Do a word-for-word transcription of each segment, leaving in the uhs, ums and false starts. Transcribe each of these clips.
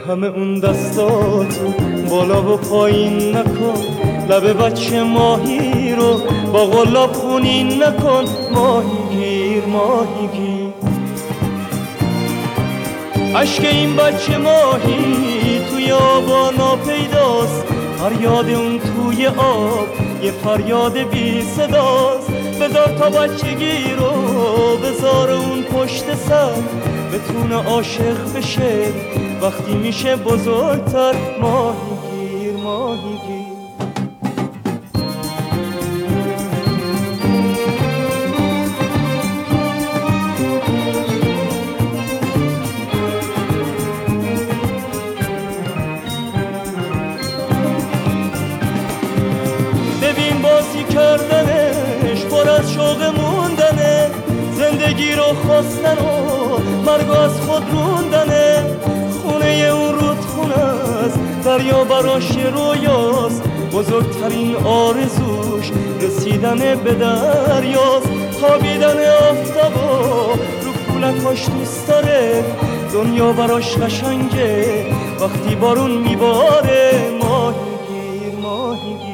همه اون دستاتو بالا و پایین نکن، لب بچه ماهی رو با غلاب خونین نکن. ماهی گیر ماهی گیر، عشق این بچه ماهی توی آبا ناپیداست، فریاد اون توی آب یه فریاد بی صداست. بذار تا بچگی رو بذار اون پشت سر، بتونه عاشق بشه وقتی میشه بزرگتر. ماهی گیر ماهی گیر، ببین بازی کردنش پر از شوق موندنه، زندگی رو خواستن و مرگ از خود روندنه. خونه اون رودخونه است، دریا براش رویاست، بزرگترین آرزوش رسیدن به دریاست. خوابیدن آفتابا رو پولکاش دوست داره، دنیا براش قشنگه وقتی بارون میباره. ماهی گیر ماهی گیر،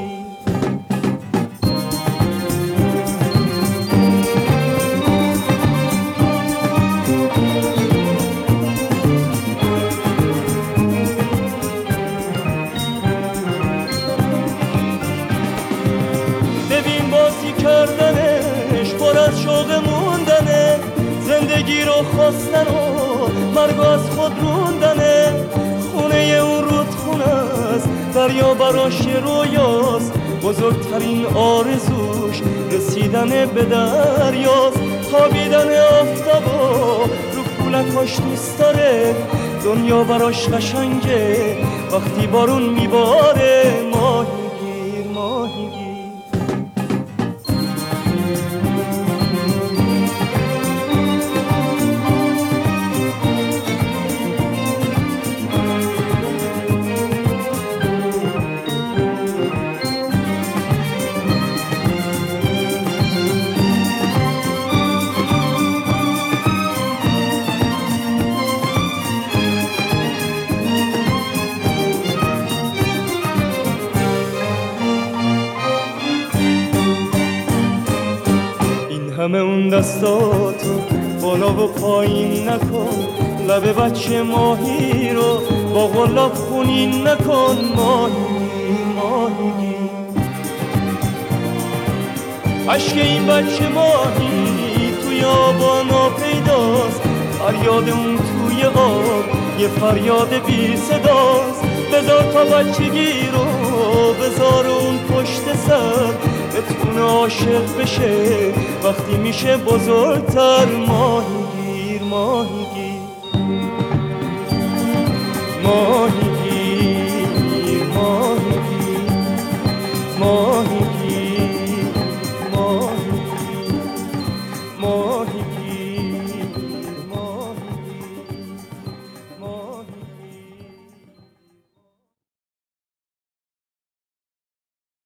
کردنش پر از شوق موندنه، زندگی رو خواستن و مرگ از خود روندنه. خونه اون رودخونه است، دریا براش رویاست، بزرگترین آرزوش رسیدن به دریاست. خوابیدن آفتابا رو پولکاش دوست داره، دنیا براش قشنگه وقتی بارون میباره. ماهی گیر ماهی گیر، همه اون دستاتو بالا و پایین نکن، لب بچه ماهی رو با غلاب خونین نکن. ماهی ماهی، عشق این بچه ماهی توی آبا ناپیداست، فریاد اون توی آب یه فریاد بی صداست. بذار تا بچگی رو بذار اون پشت سر، بتونه عاشق بشه وقتی میشه بزرگتر. ماهی گیر ماهی گیر ماهی